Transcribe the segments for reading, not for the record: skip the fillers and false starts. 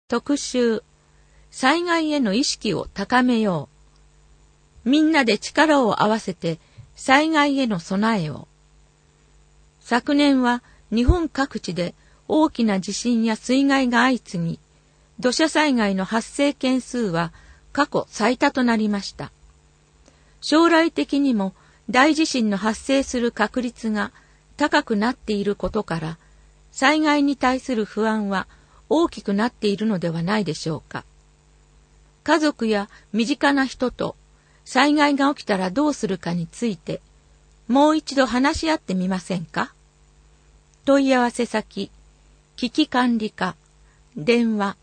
特集、災害への意識を高めよう。みんなで力を合わせて災害への備えを。昨年は日本各地で大きな地震や水害が相次ぎ、土砂災害の発生件数は過去最多となりました。将来的にも大地震の発生する確率が高くなっていることから、災害に対する不安は大きくなっているのではないでしょうか。家族や身近な人と災害が起きたらどうするかについて、もう一度話し合ってみませんか。問い合わせ先、危機管理課、電話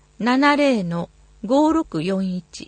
70-5641。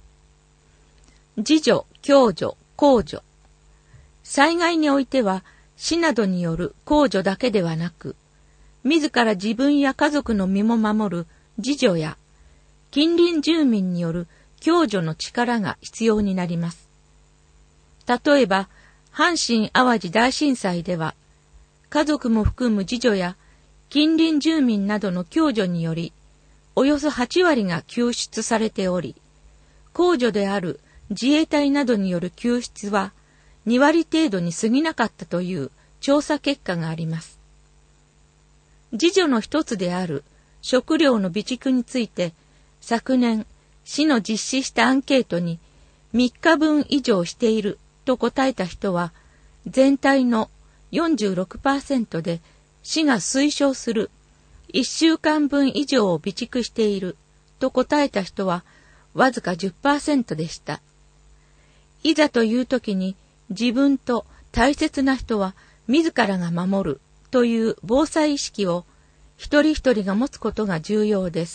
自助、共助、公助。災害においては死などによる公助だけではなく、自ら自分や家族の身も守る自助や近隣住民による共助の力が必要になります。例えば、阪神・淡路大震災では、家族も含む自助や近隣住民などの共助により、およそ8割が救出されており、公助である自衛隊などによる救出は2割程度に過ぎなかったという調査結果があります。自助の一つである食料の備蓄について、昨年、市の実施したアンケートに3日分以上していると答えた人は、全体の 46% で、市が推奨する1週間分以上を備蓄していると答えた人は、わずか 10% でした。いざという時に自分と大切な人は自らが守るという防災意識を一人一人が持つことが重要です。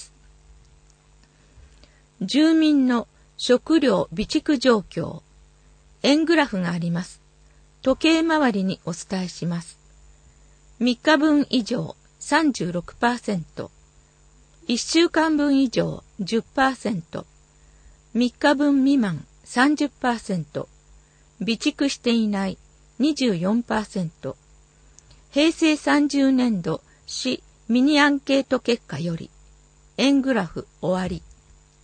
住民の食料備蓄状況。円グラフがあります。時計回りにお伝えします。3日分以上 36%、1週間分以上 10%、3日分未満 30%、備蓄していない24%、平成30年度市ミニアンケート結果より、円グラフ終わり。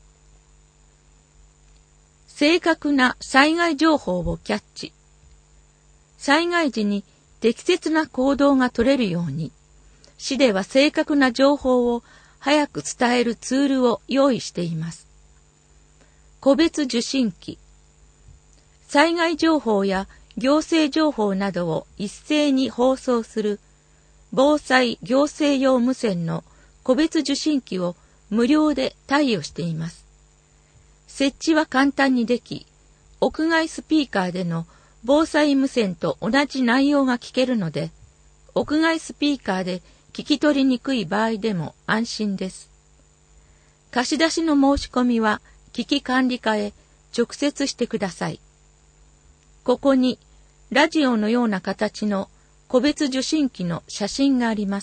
正確な災害情報をキャッチ。災害時に適切な行動が取れるように、市では正確な情報を早く伝えるツールを用意しています。個別受信機。災害情報や行政情報などを一斉に放送する防災行政用無線の個別受信機を無料で貸与しています。設置は簡単にでき、屋外スピーカーでの防災無線と同じ内容が聞けるので、屋外スピーカーで聞き取りにくい場合でも安心です。貸し出しの申し込みは危機管理課へ直接してください。ここにラジオのような形の個別受信機の写真があります。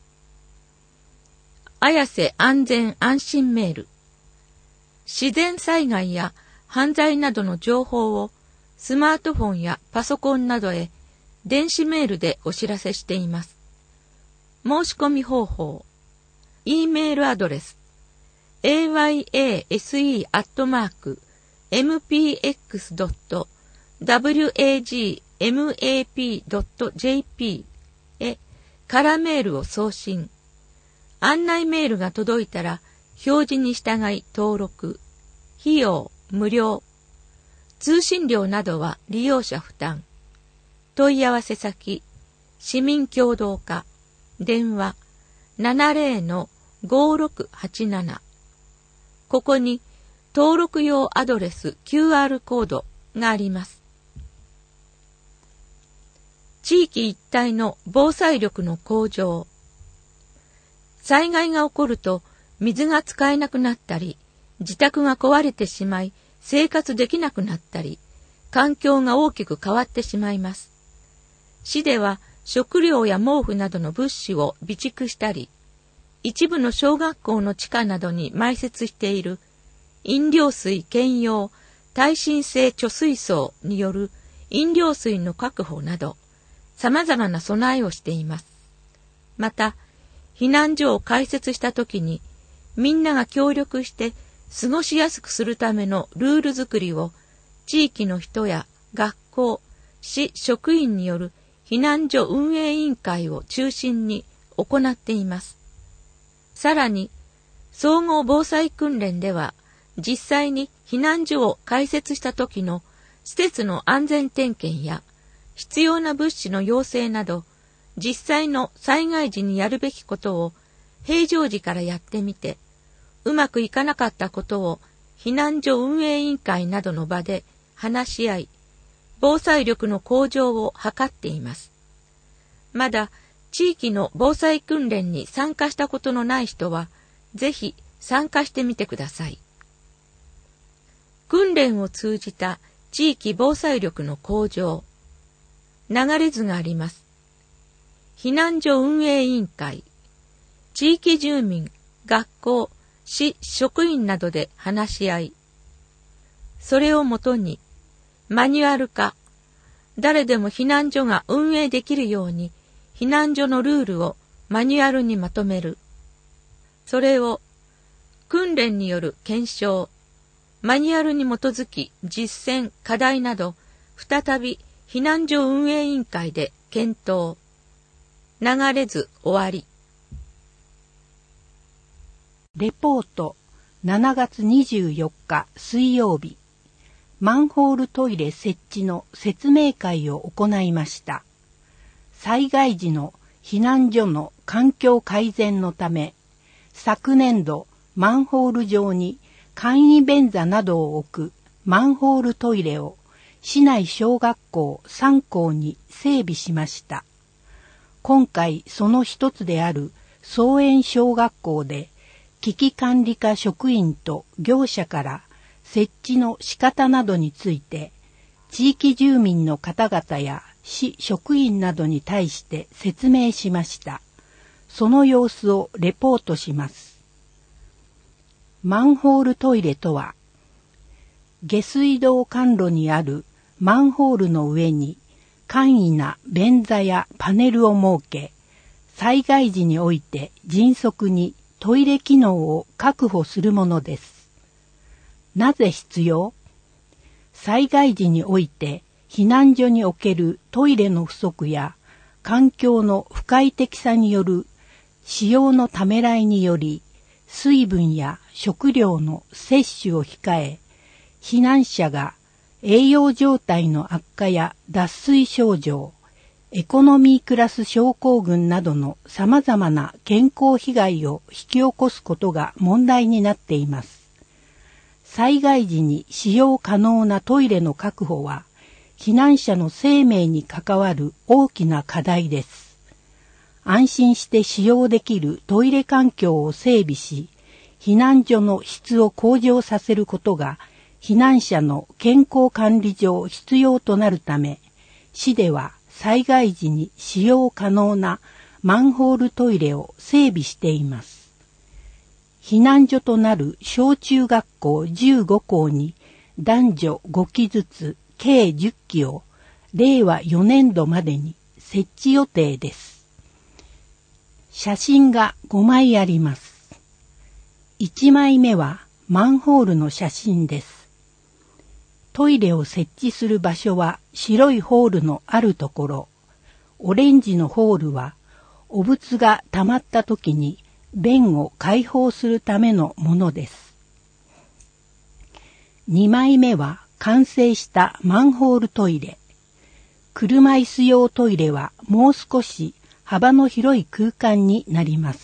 綾瀬安全安心メール。自然災害や犯罪などの情報をスマートフォンやパソコンなどへ電子メールでお知らせしています。申し込み方法。E メールアドレス。ayase@mpx.wagmap.jp へ空メールを送信。案内メールが届いたら表示に従い登録。費用無料。通信料などは利用者負担。問い合わせ先、市民協働課、電話 70-5687。ここに登録用アドレス QR コードがあります。地域一帯の防災力の向上。災害が起こると水が使えなくなったり、自宅が壊れてしまい生活できなくなったり、環境が大きく変わってしまいます。市では食料や毛布などの物資を備蓄したり、一部の小学校の地下などに埋設している飲料水兼用耐震性貯水槽による飲料水の確保など、様々な備えをしています。また、避難所を開設したときに、 みんなが協力して過ごしやすくするためのルール作りを地域の人や学校、市職員による避難所運営委員会を中心に行っています。さらに、総合防災訓練では、実際に避難所を開設した時の施設の安全点検や必要な物資の要請など、実際の災害時にやるべきことを平常時からやってみて、うまくいかなかったことを避難所運営委員会などの場で話し合い、防災力の向上を図っています。まだ地域の防災訓練に参加したことのない人は、ぜひ参加してみてください。訓練を通じた地域防災力の向上。流れ図があります。避難所運営委員会、地域住民、学校、市職員などで話し合い、それをもとにマニュアル化、誰でも避難所が運営できるように避難所のルールをマニュアルにまとめる。それを訓練による検証、マニュアルに基づき実践、課題など再び避難所運営委員会で検討。流れ図終わり。 レポート7月24日水曜日、マンホールトイレ設置の説明会を行いました。災害時の避難所の環境改善のため、昨年度マンホール上に簡易便座などを置くマンホールトイレを市内小学校3校に整備しました。今回その一つである草園小学校で危機管理課職員と業者から設置の仕方などについて地域住民の方々や市職員などに対して説明しました。その様子をレポートします。マンホールトイレとは、下水道管路にあるマンホールの上に簡易な便座やパネルを設け、災害時において迅速にトイレ機能を確保するものです。なぜ必要？災害時において避難所におけるトイレの不足や環境の不快適さによる使用のためらいにより水分や食料の摂取を控え、避難者が栄養状態の悪化や脱水症状、エコノミークラス症候群などの様々な健康被害を引き起こすことが問題になっています。災害時に使用可能なトイレの確保は、避難者の生命に関わる大きな課題です。安心して使用できるトイレ環境を整備し、避難所の質を向上させることが、避難者の健康管理上必要となるため、市では災害時に使用可能なマンホールトイレを整備しています。避難所となる小中学校15校に男女5機ずつ計10機を令和4年度までに設置予定です。写真が5枚あります。1枚目はマンホールの写真です。トイレを設置する場所は白いホールのあるところ、オレンジのホールは汚物が溜まった時に便を解放するためのものです。2枚目は完成したマンホールトイレ。車椅子用トイレはもう少し幅の広い空間になります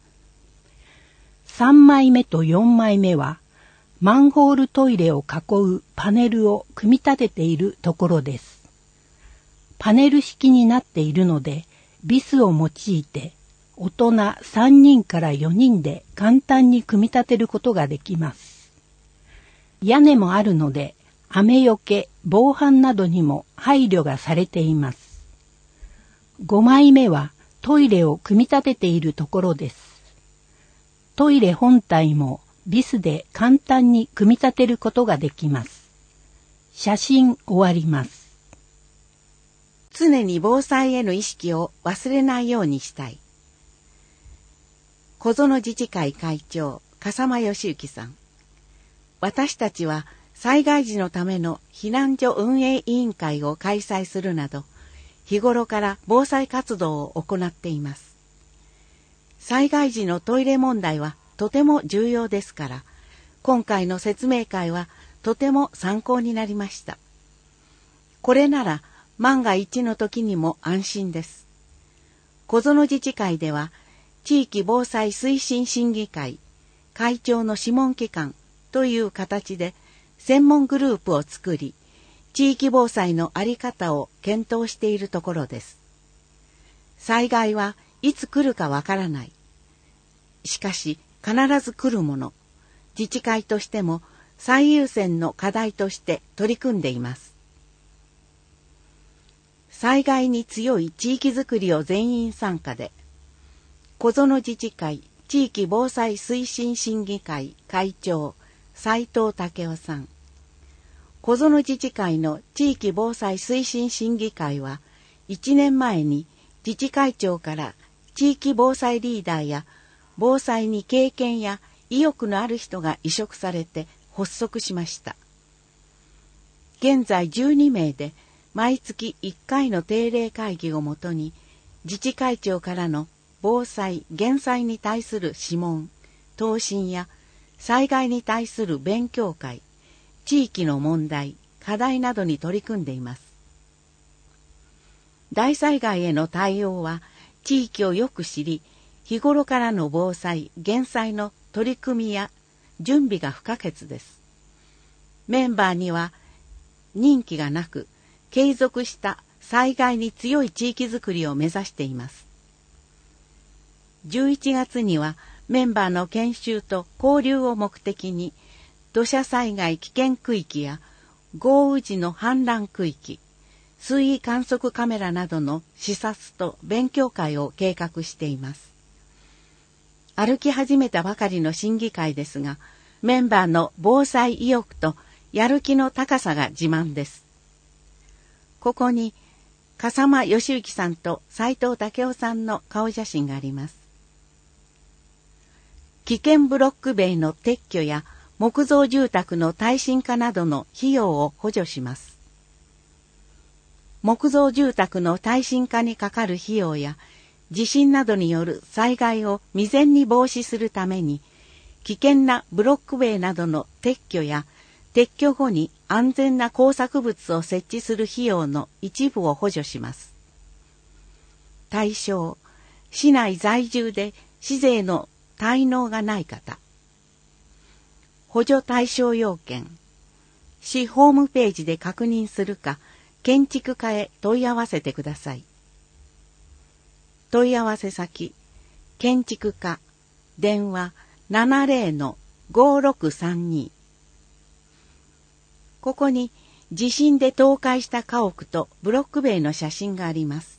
。3枚目と4枚目はマンホールトイレを囲うパネルを組み立てているところです。パネル式になっているので、ビスを用いて大人3人から4人で簡単に組み立てることができます。屋根もあるので、雨よけ、防犯などにも配慮がされています。5枚目はトイレを組み立てているところです。トイレ本体もビスで簡単に組み立てることができます。写真終わります。 常に防災への意識を忘れないようにしたい。小園自治会会長笠間義之さん。私たちは災害時のための避難所運営委員会を開催するなど、日頃から防災活動を行っています。災害時のトイレ問題はとても重要ですから、今回の説明会はとても参考になりました。これなら万が一の時にも安心です。小園自治会では、地域防災推進審議会、会長の諮問機関という形で専門グループを作り、地域防災の在り方を検討しているところです。災害はいつ来るかわからない。しかし必ず来るもの、自治会としても最優先の課題として取り組んでいます。災害に強い地域づくりを全員参加で、小園自治会地域防災推進審議会会長斉藤武雄さん。小園自治会の地域防災推進審議会は、1年前に自治会長から地域防災リーダーや防災に経験や意欲のある人が委嘱されて発足しました。現在12名で毎月1回の定例会議をもとに、自治会長からの防災・減災に対する諮問、答申や災害に対する勉強会、地域の問題、課題などに取り組んでいます。大災害への対応は地域をよく知り、日頃からの防災・減災の取り組みや準備が不可欠です。メンバーには任期がなく、継続した災害に強い地域づくりを目指しています。11月にはメンバーの研修と交流を目的に、土砂災害危険区域や豪雨時の氾濫区域、水位観測カメラなどの視察と勉強会を計画しています。歩き始めたばかりの審議会ですが、メンバーの防災意欲とやる気の高さが自慢です。ここに笠間義之さんと斉藤武雄さんの顔写真があります。危険ブロック塀の撤去や木造住宅の耐震化などの費用を補助します。木造住宅の耐震化にかかる費用や地震などによる災害を未然に防止するために、危険なブロック塀などの撤去や撤去後に安全な工作物を設置する費用の一部を補助します。対象、市内在住で市税の滞納がない方。補助対象要件。市ホームページで確認するか、建築課へ問い合わせてください。問い合わせ先、建築課、電話 70-5632。ここに地震で倒壊した家屋とブロック塀の写真があります。